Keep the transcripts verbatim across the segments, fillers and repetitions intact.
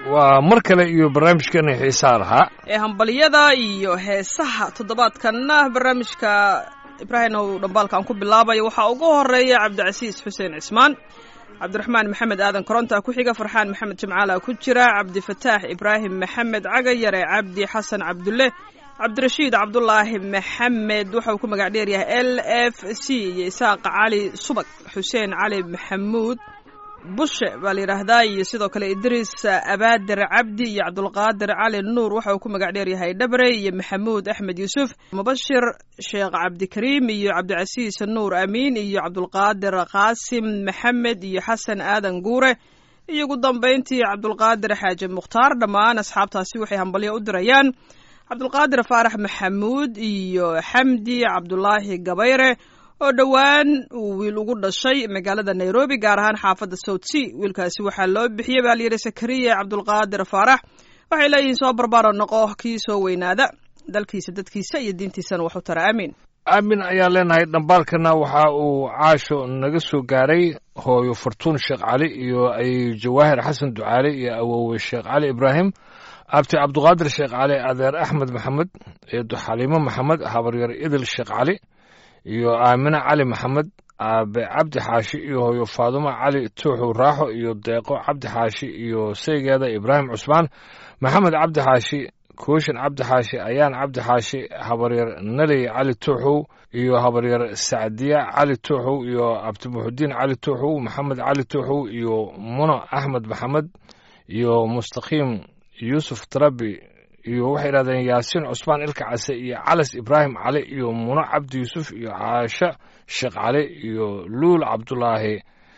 waa mar kale iyo barnaamijkeena xiisaa lahaa ee hambaliyada iyo heesaha toddobaadkanna barnaamijka ibraahim ow dhambaalka aan ku bilaabayo waxaa ugu horeeya cabdicasiis xuseen cismaan cabdiraxmaan maxamed aadan koronta ku xiga farxaan maxamed jimcaala ku jira cabdifataax ibraahim maxamed cagayare cabdi xasan cabdulle cabdirashiid cabdulaahi maxamed wuxuu ku magac dheer yahay l f c iyo isaaq cali subag xuseen cali maxamuud bushe baa la yidhaahdaa iyo sidoo kale idriis abaadir cabdi iyo cabdulqaadir cali nuur waxa uu ku magac dheer yahay dhabre iyo maxamuud axmed yuusuf mubashir sheekh cabdikariim iyo cabdicasiis nuur amiin iyo cabdulqaadir qaasim maxamed iyo xasan aadan guure iyo ugu dambayntii cabdulqaadir xaaji mukhtaar dhammaan asxaabtaasi waxay hambalyo u dirayaan cabdulqaadir faarax maxamuud iyo xamdi cabdulaahi gabayre oo dhowaan uu wiil ugu dhashay magaalada nairobi gaar ahaan xaafadda south sea wiilkaasi waxaa loo bixiyey baa layidhi sakariya cabdulqaadir faarax waxay leeyihiin soo barbaaro noqo kii soo weynaada dalkiisa dadkiisa iyo diintiisana wax u tara aamiin aamin ayaan leenahay dhambaalkana waxa uu caasho naga soo gaaray hooyo fartuun sheekh cali iyo ay jawaahir xasan ducaale iyo awowe sheekh cali ibraahim abti cabduqaadir sheekh cali adeer axmed maxamed eedo xaliimo maxamed habaryar idil sheekh cali iyo aamine cali maxamed aabe cabdi xaashi iyo hooyo faadumo cali tuuxu raaxo iyo deeqo cabdi xaashi iyo saygeeda ibraahim cusmaan maxamed cabdi xaashi kooshin cabdi xaashi ayaan cabdi xaashi habaryar naley cali tuuxow iyo habaryar sacdiya cali tuuxow iyo abdimuxudiin cali tuuxow maxamed cali tuuxow iyo muno axmed maxamed iyo mustaqiim yuusuf tarabi iyo waxay yidhahdeen yaasiin cusmaan ilka case iyo calas ibraahim cali iyo muno cabdi yuusuf iyo caasho sheekh cali iyo luul cabdulaahi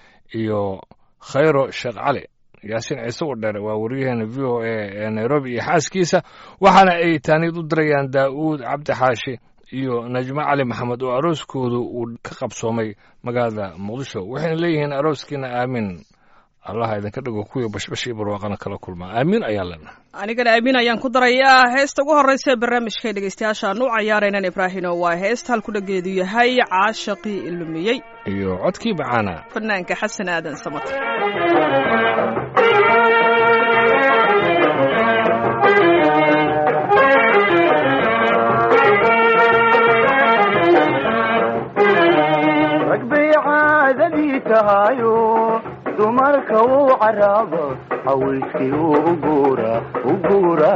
iyo khayro sheekh cali yaasiin ciise wadheer waa waryaheena v o a ee nairobi iyo xaaskiisa waxaana ay taaniid u dirayaan daa'uud cabdi xaashi iyo najmo cali maxamed oo arooskoodu uu ka qabsoomay magaalada muqdisho waxayna leeyihiin arooskiina aamin allaha idinka dhigo kuwii bashbash iyo barwaaqana kala kulmaa aamiin ayaa lena anigana aamiin ayaan ku darayaa heesta ugu horreysa ee barnaamijka dhegeystayaashaan u cayaaraynan ibraahino waa heesta halku dhageedu yahay caashaqii ilumiyey iyo codkii bacaana fanaanka xasan aadan samata ragbay caadadii tahayo dumarka uu caraabo haweyskii uu uguura uguura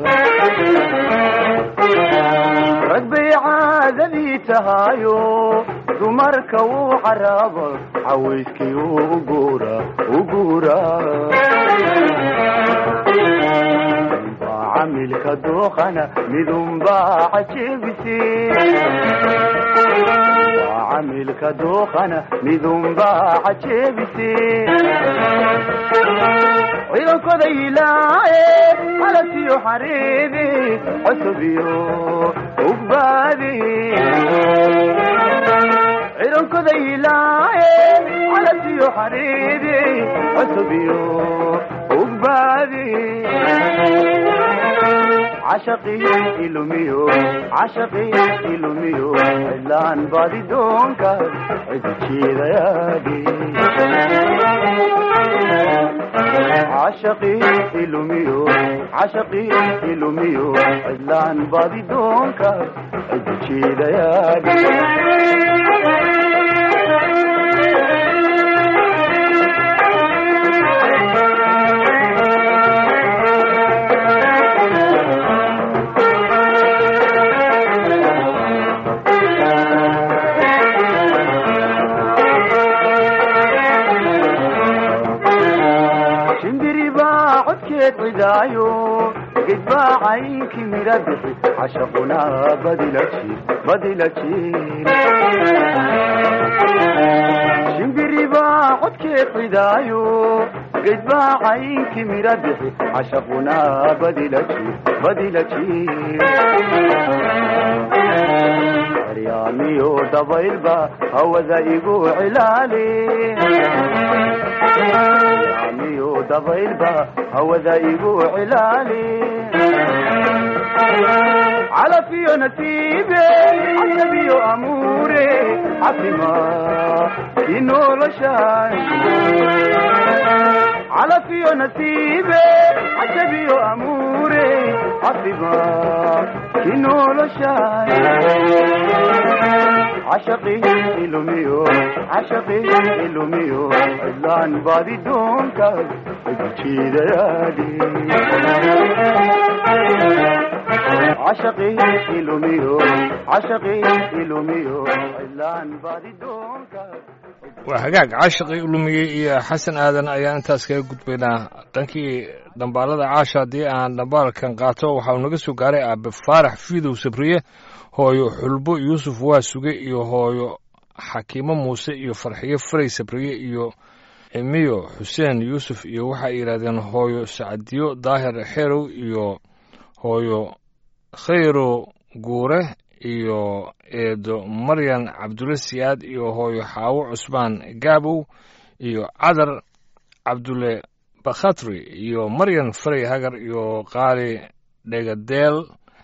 rag bay caadadii tahayo dumarka uu caraabo haweyskii uu uguura uguura baa camilka dooqana midunbaa cajebisi عملك دوخنا مذنب عجيبسي عيونك ذيلاي على سيو حريبي عصبيو وقبابي عيونك ذيلاي على سيو حريبي عصبيو وقبابي عشقي إلوميو عشقي إلوميو إلان بادي دونك عدتشي ذيادي عشقي إلوميو عشقي إلوميو إلان بادي دونك عدتشي ذيادي عدايو قد باعينك مربحي عشقنا بدلتي بدلتي شنبري باعد كيف عدايو قد باعينك مربحي عشقنا بدلتي بدلتي ريامي ودبيل با هو ذايقو علالي دبيل با هو ذايقو علالي على فيو نتيبي عصبيو أموري عصما إنو لشاي علفي نسيبي عجبي أموري عصبا كنول شاي عشقي إلوميو عشقي إلوميو إلان بادي دونك بجي ديالي عشقي إلوميو عشقي إلوميو إلان بادي دونك waa hagaag caashiqii ulumiyey iyo xasan aadan ayaa intaas kaga gudbaynaa dhankii dhambaalada caasha haddii aan dhambaalkan qaato waxaa uu naga soo gaaray aabe faarax fiidow sabriye hooyo xulbo yuusuf waa suge iyo hooyo xakiimo muuse iyo farxiyo faray sabriye iyo emiyo xuseen yuusuf iyo waxay yidhaahdeen hooyo sacadiyo daahir xerow iyo hooyo khayro guure iyo eedo maryan cabdulle siyaad iyo hooyo xaawo cusmaan gaabow iyo cadar cabdulle bakhatri iyo maryan faray hagar iyo qaali dhegadeel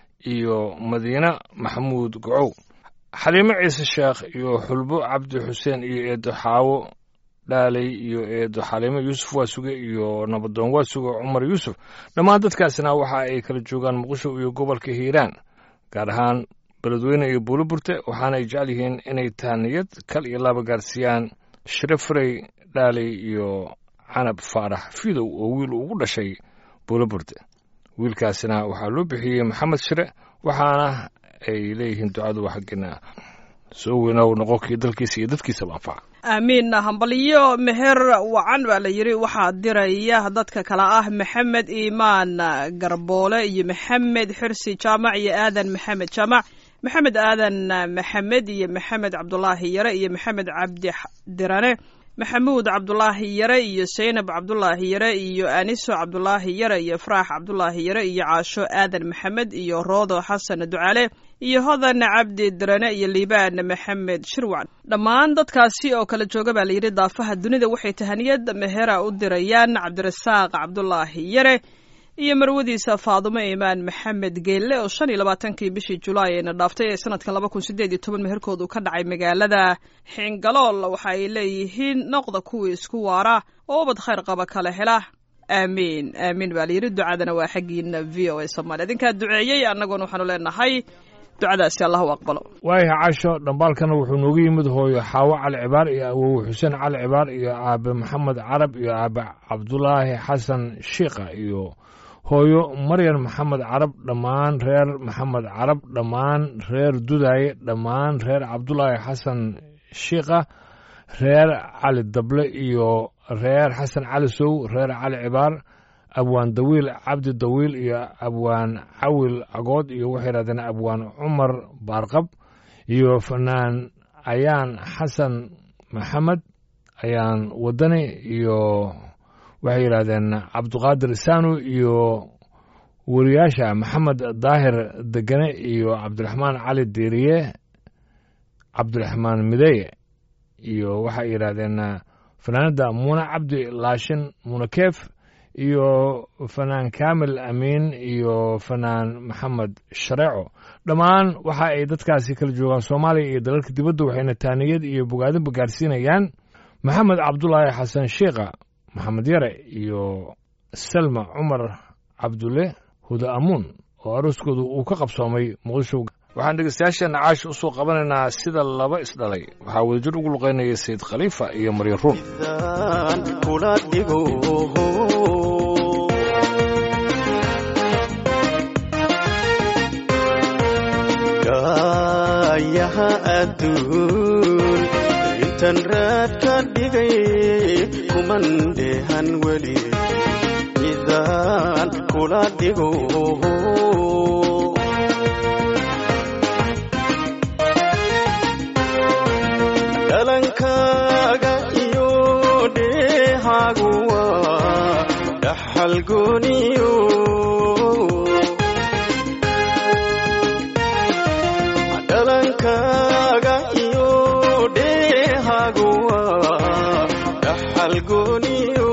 iyo madiine maxamuud gocow xaliimo ciise sheekh iyo xulbo cabdi xuseen iyo eedo xaawo dhaalay iyo eedo xaliimo yuusuf waa suge iyo nabadoon waa suge cumar yuusuf dhammaan dadkaasina waxa ay kala joogaan muqdisho iyo gobolka hiiraan gaar ahaan beledweyne iyo buuloburte waxaana ay jecel yihiin inay tahaniyad kal iyo laba gaarsiiyaan shire faray dhaalay iyo canab faarax fidow oo wiil ugu dhashay buuloburte wiilkaasina waxaa loo bixiyey maxamed shire waxaana ay leeyihiin ducadu xaggina soo weynow noqonkii dalkiisa iyo dadkiisaba anfaca aamiin hambaliyo meher wacan baa la yidhi waxaa diraya dadka kale ah maxamed iimaan garboole iyo maxamed xirsi jaamac iyo aadan maxamed jaamac maxamed aadan maxamed iyo maxamed cabdulaahi yare iyo maxamed cabdi dirane maxamuud cabdulaahi yare iyo saynab cabdulaahi yare iyo aniso cabdulaahi yare iyo faraax cabdulaahi yare iyo caasho aadan maxamed iyo roodo xasan ducaale iyo hodan cabdi dirane iyo liibaan maxamed shirwac dhammaan dadkaasi oo kala jooga baa layidhi daafaha dunida waxay tahaniyad mehera u dirayaan cabdirasaaq cabdulaahi yare iyo marwadiisa faadumo iimaan maxamed geelle oo shan iyo labaatankii bishii julaay ayna dhaaftay ee sanadkan laba kun sideed iyo toban meherkoodu ka dhacay magaalada xingalool waxa ay leeyihiin noqda kuwii isku waara oo ubad khayr qaba kala hela aamiin aamiin baa layidhi ducadana waa xaggiina v o a soomaaliya idinkaa duceeyey annaguna waxaanu leenahay ducadaasi allah u aqbalo waayaha casho dhambaalkana wuxuu noogu yimid hooyo xaawo cali cibaar iyo awowe xuseen cali cibaar iyo aabe maxamed carab iyo aabe cabdulaahi xasan shiikha iyo hooyo maryan maxamed carab dhammaan reer maxamed carab dhammaan reer dudaaye dhammaan reer cabdulaahi xasan shiikha reer cali dable iyo reer xasan cali sow reer cali cibaar abwaan dawiil cabdi dawiil iyo abwaan cawil cagood iyo waxay yidhahdeen abwaan cumar baarqab iyo fanaan ayaan xasan maxamed ayaan wadani iyo waxay yidhaahdeen cabdiqaadir saanu iyo wariyaasha maxamed daahir degane iyo cabdiraxmaan cali diiriye cabdiraxmaan mideye iyo waxay yidhaahdeen fanaanada muune cabdi laashin muune keef iyo fanaan kaamil amiin iyo fanaan maxamed shareeco dhammaan waxa ay dadkaasi kala joogaan soomaaliya iyo dalalka dibadda waxayna taaniyad iyo bogaadinba gaarsiinayaan maxamed cabdulaahi xasan shiikha maxamed yare iyo salma cumar cabdulle huda amuun oo arooskoodu uu ka qabsoomay muqdisho waxaan dhegeystayaasheena caasha u soo qabanaynaa sida laba isdhalay waxaa wadajir ugu luqaynaya sayid khaliifa iyo maryan ruun yaha adduun intan raad ka dhigay kuman dheehan weli midaan kula dhigo dhalankaaga iyo dheehaagu waa dhaxal gooniyo dhalankaaga iyo dheehaagu waa dhaxal gooniyo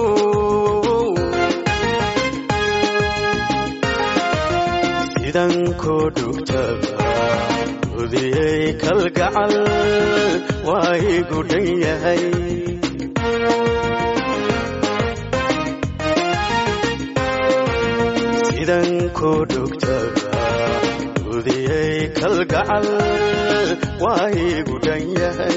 sidan koo dhugtaba udiyey kalgacal waa igu dhan yahay sidan ku dhugtaba udiyay kalgacal waa igu dhan yahay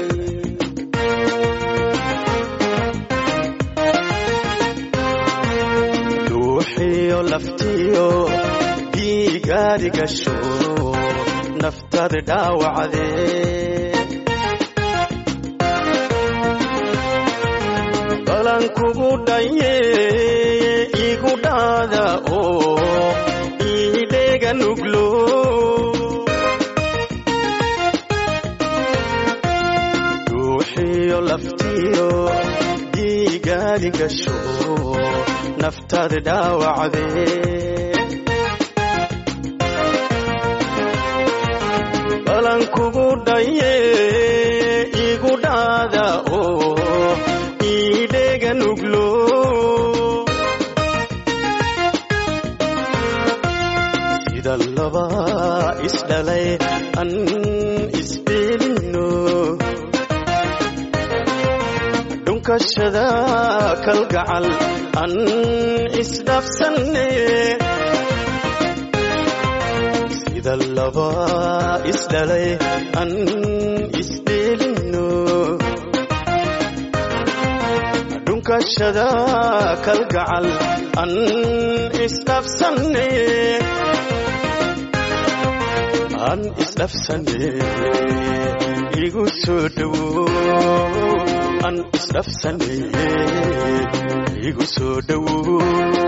duuxiyo laftiyo dhiigaadi gasho naftaada dhaawacdee balan kugu dhaye igu dhaada oo idheega nuglo duuxiyo laftiyo dhiigaadi gasho naftaada dhaawacdee balan kugu dhaye igu dhaada oo idheega nuglo sida laba isdhalay an isbeelino dhunkashada kalgacal an isdhaafsanne sida laba isdhalay an isbeelino dhunkashada kalgacal an isdhaafsanne an isdhaafsanne igu soo dhowo an isdhaafsanne igu soo dhowo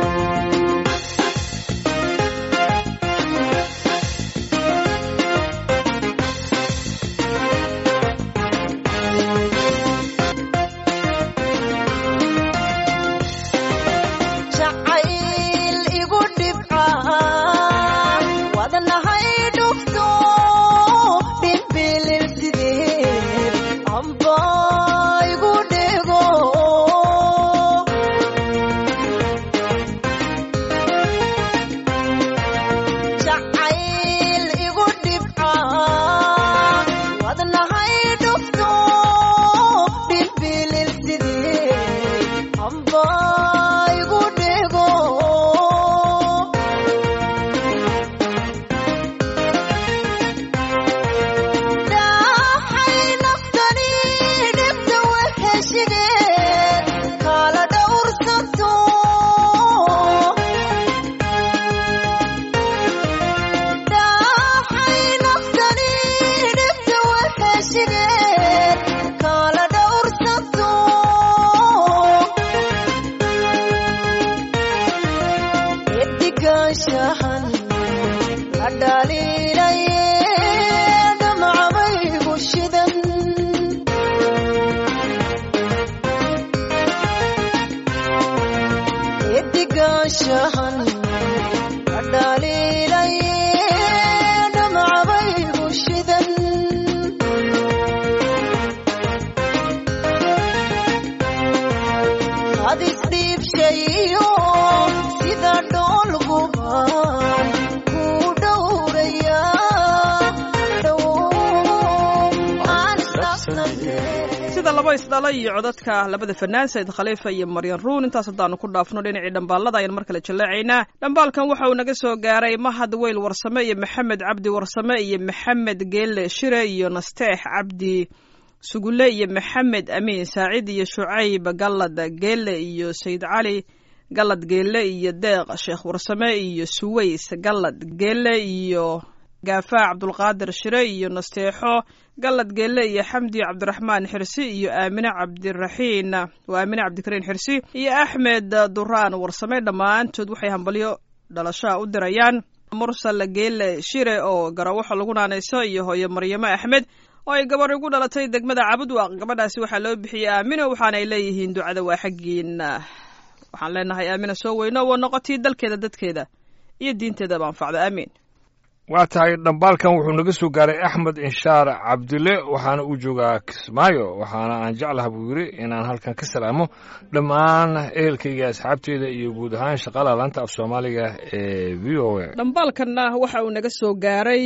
isdhala iyo codadka labada fanaan Said Khalifa iyo Maryan Ruun intaas hadaanu ku dhaafno dhinacii dhambaalada ayaan mar kale jaleecaynaa dhambaalkan waxa uu naga soo gaaray Mahad Weyl Warsame iyo Maxamed Cabdi Warsame iyo Maxamed Geelle Shire iyo Nasteex Cabdi Sugule iyo Maxamed Amin Saacid iyo Shucayb Galad Geelle iyo Said Cali Galad Geelle iyo Deeq Sheekh Warsame iyo Suways Galad Geelle iyo Gaafa Cabdulqaadir Shire iyo Nasteexo Galad Geelle iyo Xamdi Cabdiraxmaan Xirsi iyo Aamina Cabdiraxiin waa Aamina Cabdikariin Xirsi iyo Axmed Duraan Warsame dhammaantood waxay hambalyo dhalasho u dirayaan Mursal Geelle Shire oo garawaxa lagu naanayso iyo hooyo Maryamo Axmed oo ay gabar ugu dhalatay degmada Cabudwaaq gabadhaasi waxaa loo bixiyay Aamina waxaana ay leeyihiin ducada waa xaqiina waxaan leenahay Aamina soo weyno oo noqotay dalkeeda dadkeeda iyo diinteeda anfacda aamin waa tahay dhambaalkan wuxuu naga soo gaaray Axmed Inshaar Cabdille waxaana uu joogaa Kismaayo waxaana aan jeclahay buu yiri inaan halkan ka salaamo dhammaan ehelkayga asxaabteeda iyo guud ahaan shaqada laanta af Soomaaliga ee V O A dhambaalkanna waxa uu naga soo gaaray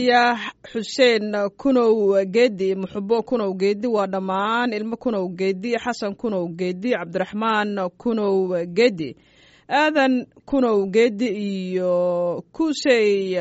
Xuseen Kunow Geedi Muxubbo Kunow Geedi waa dhammaan ilmo Kunow Geedi Xasan Kunow Geedi Cabdiraxmaan Kunow Geedi aadan kunow geedi iyo kusey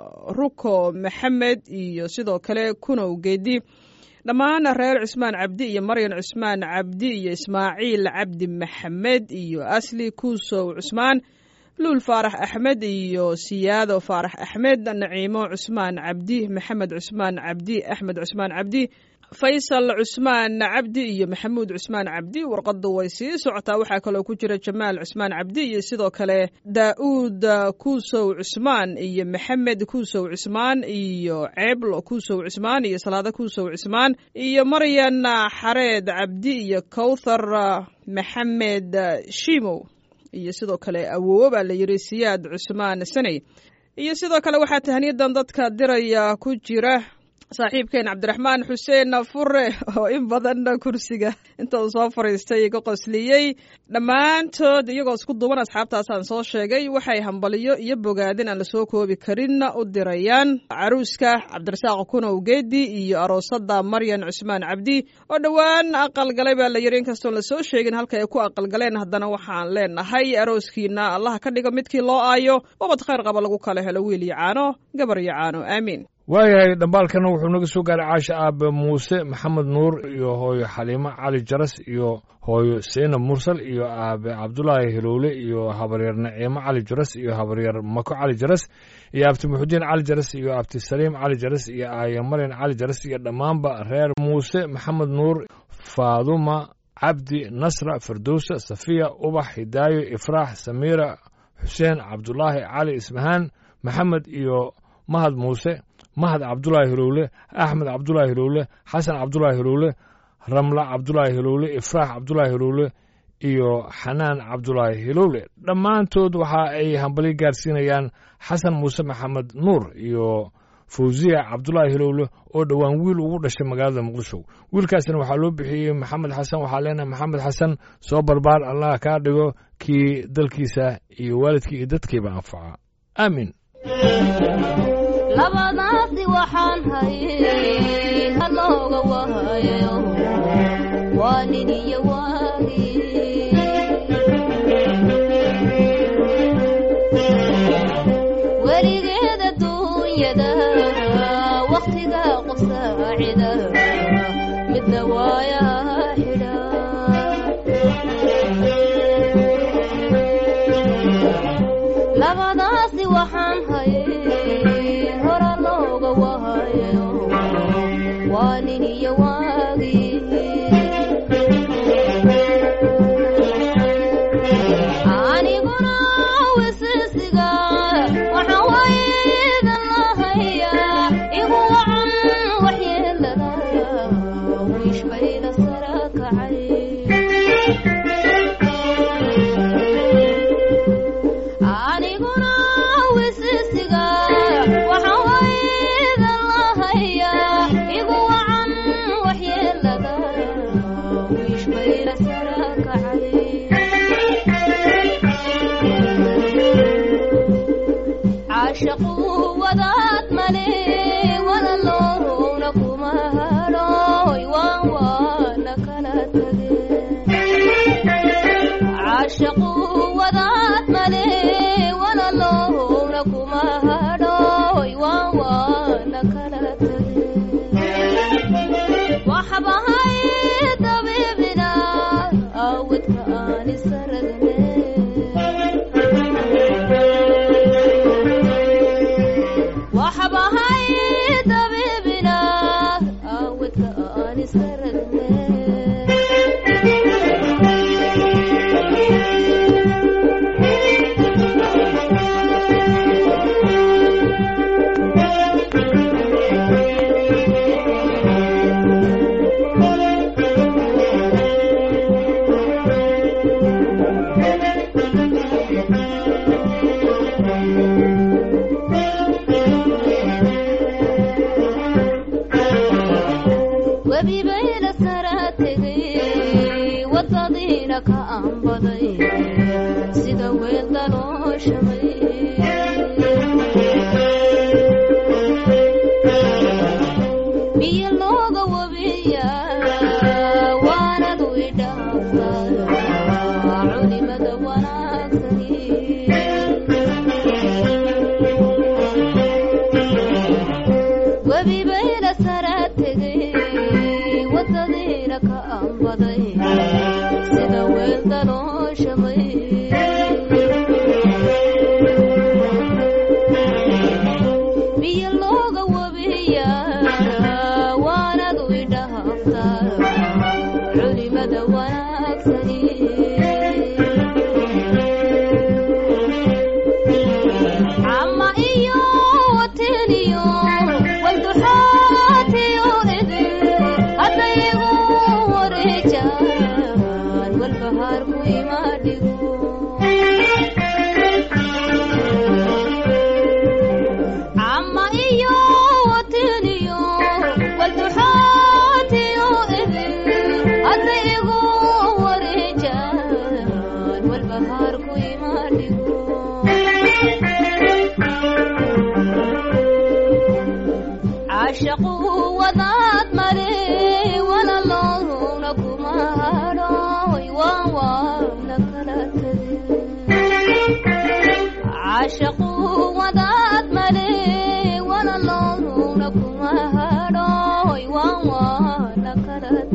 ruko maxamed iyo sidoo kale kunow geedi dhammaan reer cusmaan cabdi iyo maryan cusmaan cabdi iyo ismaaciil cabdi maxamed iyo asli kuusow cusmaan luul faarax axmed iyo siyaado faarax axmed naciimo cusmaan cabdi maxamed cusmaan cabdi axmed cusmaan cabdi faysal cusmaan cabdi iyo maxamuud cusmaan cabdi warqadu way sii socotaa waxaa kaloo ku jira jamaal cusmaan cabdi iyo sidoo kale daa'uud kuusow cusmaan iyo maxamed kuusow cusmaan iyo ceeblo kuusow cusmaan iyo salaado kuusow cusmaan iyo maryan xareed cabdi iyo kowthar maxamed shiimow iyo sidoo kale awoowo baa la yidhi siyaad cusmaan saney iyo sidoo kale waxaa tahniyadan dadka diraya ku jira saaxiibkeen cabdiraxmaan xuseen fure oo in badan kursiga inta uu soo fariistay iga qosliyey dhammaantood iyagoo isku duuban asxaabtaasaan soo sheegay waxay hambaliyo iyo bogaadin aan lasoo koobi karin u dirayaan caruuska cabdirasaaq kunow geedi iyo aroosada maryan cusmaan cabdi oo dhowaan aqalgalay baa la yidhi inkastoon lasoo sheegin halka ay ku aqalgaleen haddana waxaan leenahay arooskiina allaha ka dhigo midkii loo aayo wabad khayr qaba lagu kala helo wiil iyo caano gabar iyo caano aamiin waayahay dhambaalkana wuxuu naga soo gaaray caasha aabe muuse maxamed nuur iyo hooyo xaliimo cali jaras iyo hooyo seynab mursal iyo aabe cabdulaahi hilowle iyo habaryar naciimo cali jaras iyo habaryar mako cali jaras iyo abti muxudiin cali jaras iyo abti saliim cali jaras iyo aayo maryan cali jaras iyo dhammaanba reer muuse maxamed nuur faaduma cabdi nasra firdowsa safiya ubax hidaayo ifraax samiira xuseen cabdulaahi cali ismahaan maxamed iyo mahad muuse mahad cabdulaahi hilowle axmed cabdulaahi hilowle xasan cabdulaahi hilowle ramla cabdulaahi hilowle ifraax cabdulaahi hilowle iyo xanaan cabdulaahi hilowle dhammaantood waxa ay hambali gaarsiinayaan xasan muuse maxamed nuur iyo fawziya cabdulaahi hilowle oo dhowaan wiil ugu dhashay magaalada muqdisho wiilkaasna waxaa loo bixiyey maxamed xasan waxaa leenahay maxamed xasan soo barbaar allah kaa dhigo kii dalkiisa iyo waalidkii iyo dadkiiba anfaca aamin labadaasi waxaan hayay halooga wahayo waa nin iyo waagi weligeed adduunyada wakhtiga qof saacida midna waayaa xidha labadaasi waxaan hayay waa nin iyo waagi aniguna wisisiga waxaan waydan lahayaa igu wacan waxyeelada wiish bayda sara kacay aniguna wisisiga waxaan waydan lahayaa igu wacan waxyeelada wiish bayda sara kacay caashaqu wadaad male walaloowna kuma hadhooy waan waana kala tageen caashaqu wadaad male walaloowna kuma hadhooy waan waana kala tageen waxbahay dabiibina awdka aan isaragne waxbahay dabiibina awdka aan isaragne webibayla sara tegay wadadiina ka aanbaday sida weel dalooshamay biyo looga wabiya waanadu idhaafta culimada wanaagsani bayla sara tegay wadadiina ka ambaday sida weel dalooshamay biyo looga wabiya waanadu idhaaftaa culimada wanaagsani ama iyo wateniyo walduxaatiyo idin haddaygu wareejaan walbahaarku imaadhigo ama iyo wateniyo walduxaatiyo idin haddaygu wareejaan walbahaarku imaadhigo عاشقوا وذات مري ولا اللون كما هروي وانا كلت عاشقوا وذات مري ولا اللون كما هروي وانا كلت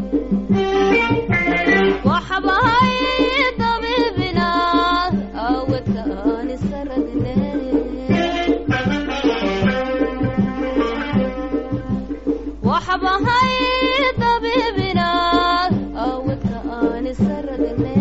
وحباي طبيبنا او كان سردنا وحبهاي طبيبنا أود كأن سردنا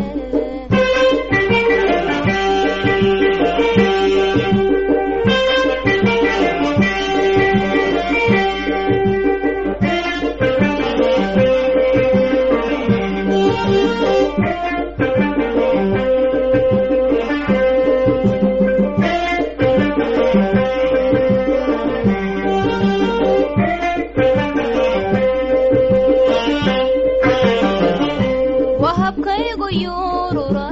وهبكيغو يورورا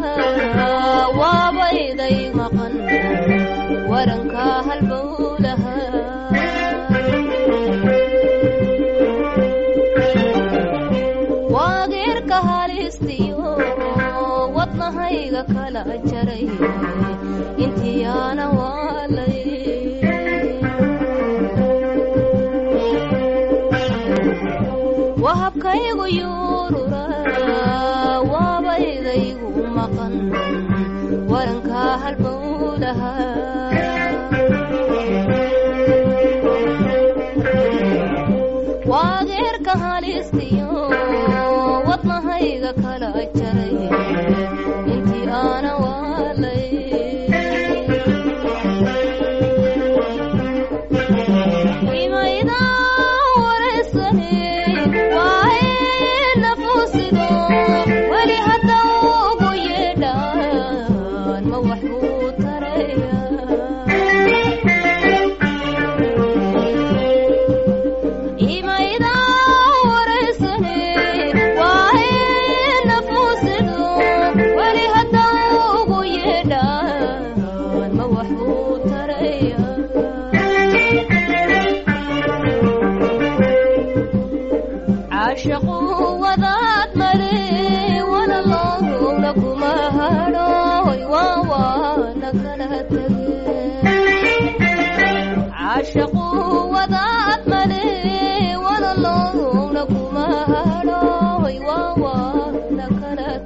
وابيدي مقن ورنكا هالبولها وغيرك هالستيو وطنهيغا كلا جري انتي انا والي وهبكيغو يورورا وابيديغو مقن ورنكا هالبولها وغيرك هالستيو وطنهيغا كلا جري انتي انا والي بما اذا ورثني عاشقوا وذات مري ولا الله لكما هروي وانا كلت عاشقوا وذات مري ولا الله لكما هروي وانا كلت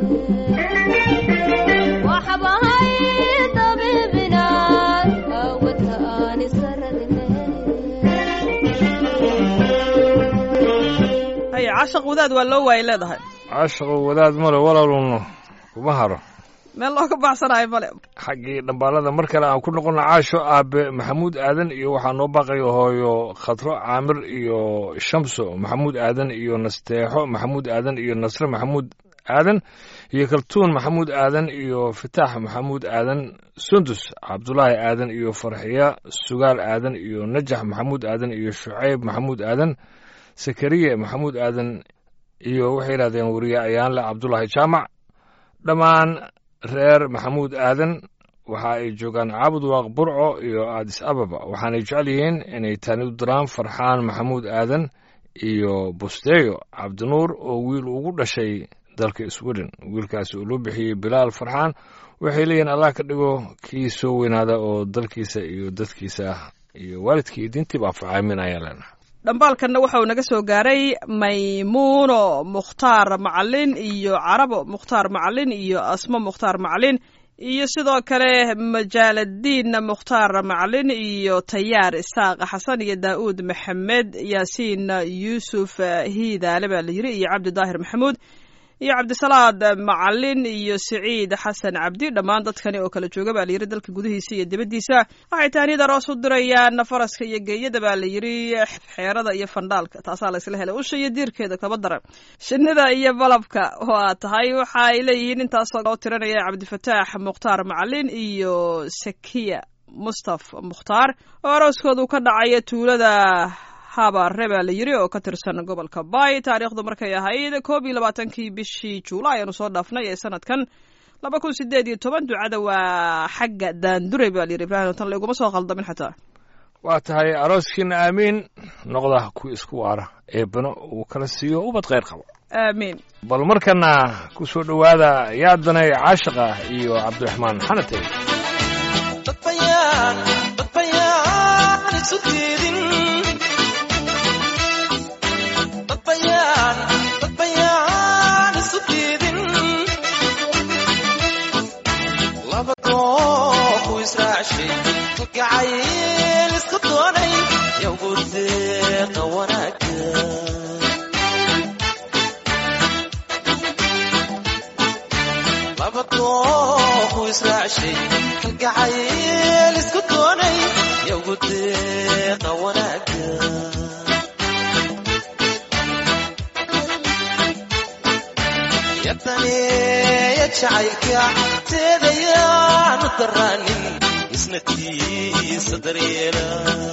وحبهاي طبيبنا أود كأن سردنا cashaq wadaad waa loo waayay leedahay cashaqo wadaad male walaalunno kuma haro meel looga baxsanayo male xaggii dhambaalada mar kale aan ku noqono caasho aabe maxamuud aadan iyo waxaa noo baaqayo hooyo khatro caamir iyo shamso maxamuud aadan iyo nasteexo maxamuud aadan iyo nasre maxamuud aadan iyo kaltuun maxamuud aadan iyo fitaax maxamuud aadan sundus cabdulaahi aadan iyo farxiya sugaal aadan iyo najax maxamuud aadan iyo shucayb maxamuud aadan sakariye maxamuud aadan iyo waxay yidhahdeen weriye ayaanle cabdulaahi jaamac dhammaan reer maxamuud aadan waxa ay joogaan caabud waaq burco iyo aadis ababa waxaanay jecel yihiin inay tani u diraan farxaan maxamuud aadan iyo busteeyo cabdinuur oo wiil ugu dhashay dalka sweden wiilkaasi uu loo bixiyey bilaal farxaan waxay leeyihiin allah ka dhigo kii soo weynaada oo dalkiisa iyo dadkiisa iyo waalidkii diintiiba anfacay min ayaan leenahay dhambaalkanna waxa uu naga soo gaaray maymuuno mukhtaar macalin iyo carabo mukhtaar macalin iyo asmo mukhtaar macalin iyo sidoo kale majaaladiin mukhtaar macalin iyo tayaar isaaq xasan iyo daa'uud maxamed yaasiin yuusuf hiidaale baa la yiri iyo cabdi daahir maxamuud iyo cabdisalaad macalin iyo siciid xasan cabdi dhammaan dadkani oo kala jooga baa la yiri dalka gudihiisa iyo dibaddiisa waxay tahniyad aroos u dirayaan faraska iyo geeyada baa la yiri xeerada iyo fandhaalka taasaa la isla helay usha iyo diirkeeda kaba daran shinnida iyo balabka oo aad tahay waxa ay leeyihiin intaasoo loo tiranaya cabdifataax mukhtaar macalin iyo sakiya mustaf mukhtaar oo arooskoodu ka dhacaya tuulada habaare baa la yiri oo ka tirsan gobolka baay taariikhdu markay ahayd koob iyo labaatankii bishii juulaay aanu soo dhaafnay ee sanadkan laba kun sideed iyo toban ducada waa xagga daandure baa la yiri ibraahim tan laguma soo qaldamin xataa waa tahay arooskiina aamiin noqda ku isku waara eebbana uu kala siiyo ubad khayr qabo aamiin bal markana ku soo dhowaada yaadanay caashiqa iyo cabdiraxmaan xanate dadbayaan dadbayaan isu diidin dadbayaan dadbayaan isu diidin laba dooq u israacshay kalgacayl isku doonay yowgu deeqa wanaagga laba dooq u israacshay kalgacayl isku doonay yowgu deeqa wanaagga yataneeya jacaylka teedayaanu daraanin isna tiisa daryeela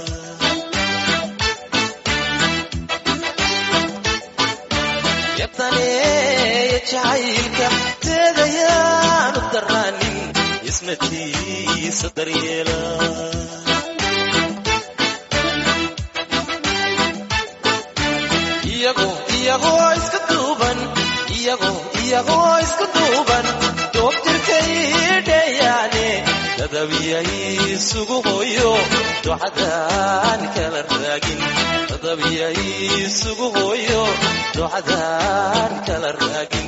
yataneeya jacaylka teedayaanu daraanin isna tiisa daryeela iyagoo iyagoo iska duuban iyagoo iyagoo isku duuban doobtirkay dhayaane dadabiyay isugu hooyo ducadaan kala raagin dadabiyay isugu hooyo ducadaan kala raagin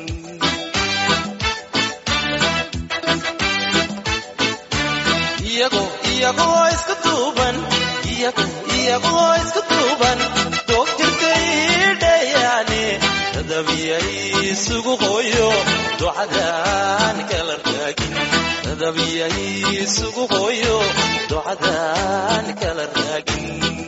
iyagoo iyagoo isku duuban iyagoo iyagoo isku duuban doobtirkay dhayaane dadabiyay isugu hooyo ducadaan kala raagin dadabiyay isugu hooyo ducadaan kala raagin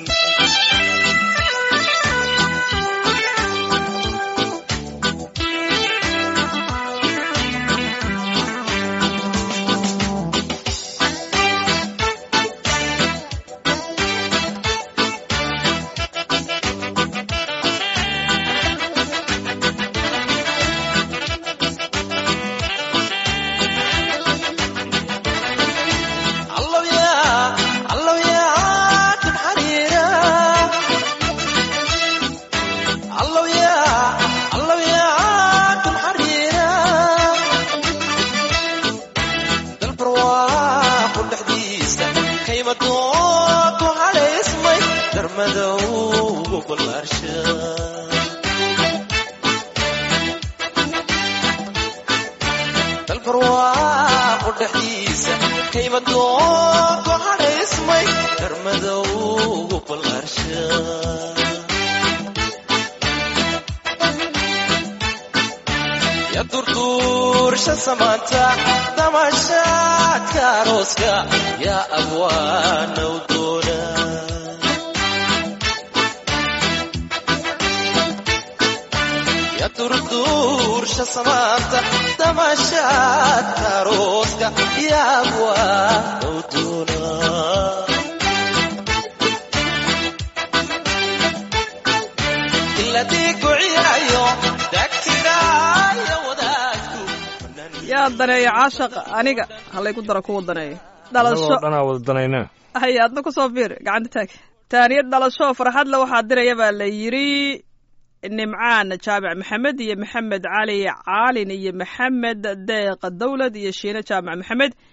yaa daneeya caashaq aniga halay ku dara kuwa daneeya dhalasho dhanaa wada danayna hay adna ku soo biir gacanta taag taaniyad dhalasho farxad le waxaa diraya baa la yiri nimcaan jaamac maxamed iyo maxamed cali caalin iyo maxamed deeq dawlad iyo shiine jaamac maxamed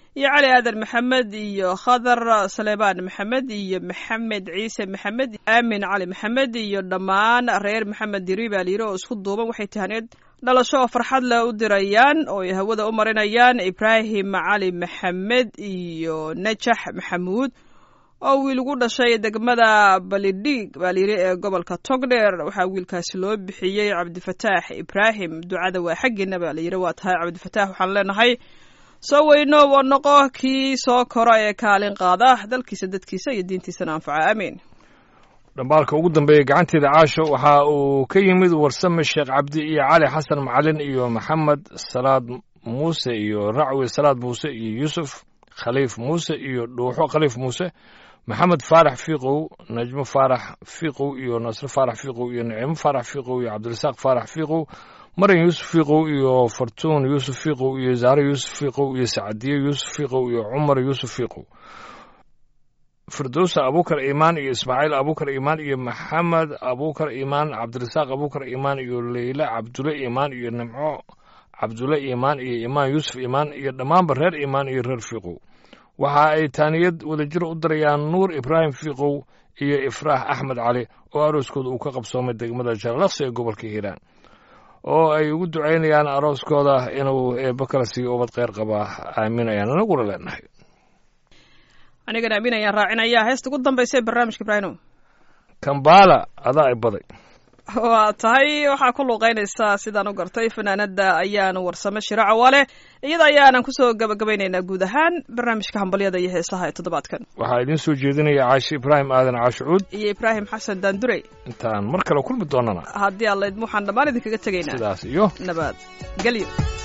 iyo cali aadan maxamed iyo khadar saleebaan maxamed iyo maxamed ciise maxamed aamin cali maxamed iyo dhammaan reer maxamed diri baa layidhi oo isku duuban waxay tahaneed dhalasho oo farxad leh u dirayaan oo ay hawada u marinayaan ibraahim cali maxamed iyo najax maxamuud oo wiil ugu dhashay degmada balidhiig baa layidhi ee gobolka togdheer waxaa wiilkaasi loo bixiyey cabdifataax ibraahim ducada waa xaggiina baa layidhi waa tahay cabdifataax waxaan leenahay soo weyno oo noqo kii soo kora ee kaalin qaada dalkiisa dadkiisa iyo diintiisana anfaca aamiin dhambaalka ugu dambeeyey gacanteeda caasho waxa uu ka yimid warsame sheekh cabdi iyo cali xasan macalin iyo maxamed salaad muuse iyo racwi salaad muuse iyo yuusuf khaliif muuse iyo dhuuxo khaliif muuse maxamed faarax fiiqow najmo faarax fiiqow iyo nasre faarax fiiqow iyo nicimo faarax fiiqow iyo cabdirasaaq faarax fiiqow maryam yuusuf fiiqow iyo fartuun yuusuf fiiqow iyo zaare yuusuf fiiqow iyo sacadiye yuusuf fiiqow iyo cumar yuusuf fiiqow firdowsa abuukar iimaan iyo ismaaciil abuukar iimaan iyo maxamed abuukar iimaan cabdirasaaq abuukar iimaan iyo leyla cabdulle iimaan iyo nimco cabdulle iimaan iyo imaan yuusuf iimaan iyo dhammaanba reer iimaan iyo reer fiiqow waxa ay taaniyad wadajir u dirayaan nuur ibraahim fiiqow iyo ifraax axmed cali oo arooskooda uu ka qabsoomay degmada jarlaqsi ee gobolka hiiraan oo ay ugu ducaynayaan arooskooda inuu eebba kala siiyo ubad kheyr qabaa aaminayaan anaguna leenahay anigana aamin ayaan raacinayaa heesta ugu dambaysa ee barnaamijka ibraahimo kambaala adaa i baday waa tahay waxaa ku luuqaynaysaa sidaan u gartay fanaanada ayaanu warsame shiro cawaale iyada ayaanan kusoo gabagabaynaynaa guud ahaan barnaamijka hambalyada iyo heesaha ee toddobaadkan waxaa idiin soo jeedinaya caashi ibraahim aadan caasho cuud iyo ibraahim xasan daandurey intaan mar kale kulmi doonana haddii alla idmo waxaan dhammaan idinkaga tegaynaa sidaas iyo nabad gelyo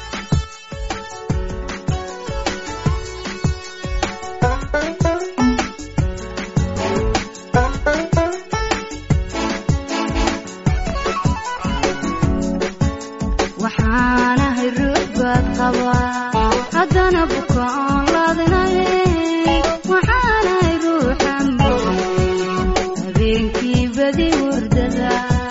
haddana bukaan laadnay waxaanay ruuxan habeenkii badi hurdada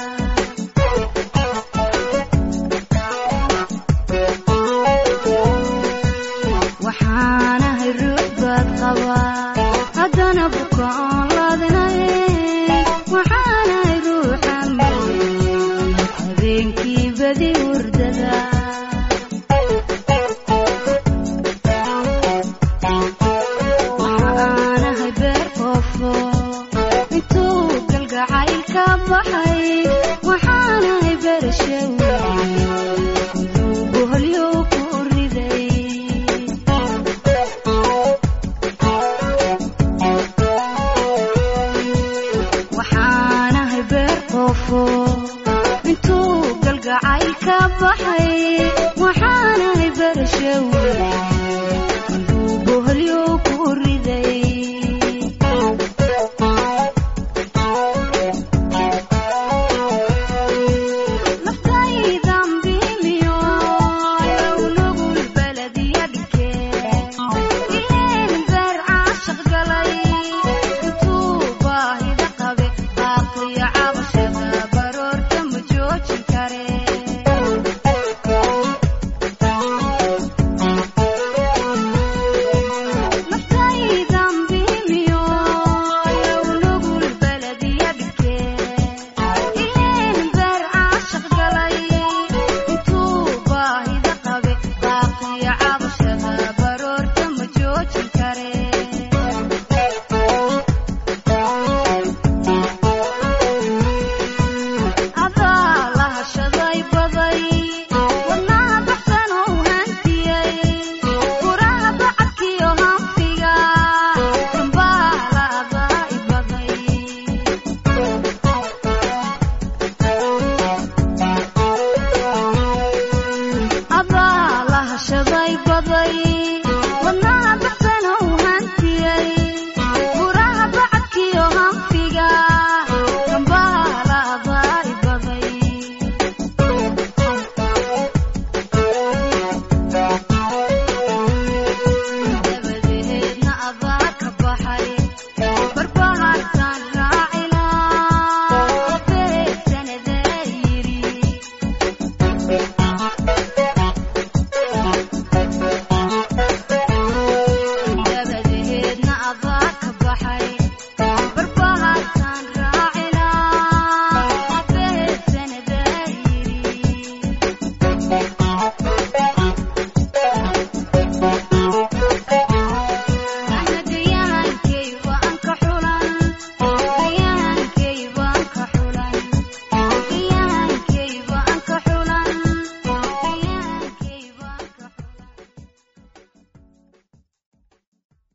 waxaanahay ruux baad qabaa haddana bukaan laadnay waxaanay ruuxan habeenkii badi hurdada waxaanay barashay boholyo ku riday waxaanahay beer qoofo intuu galgacayl ka baxay waxaanahay barashay boholyo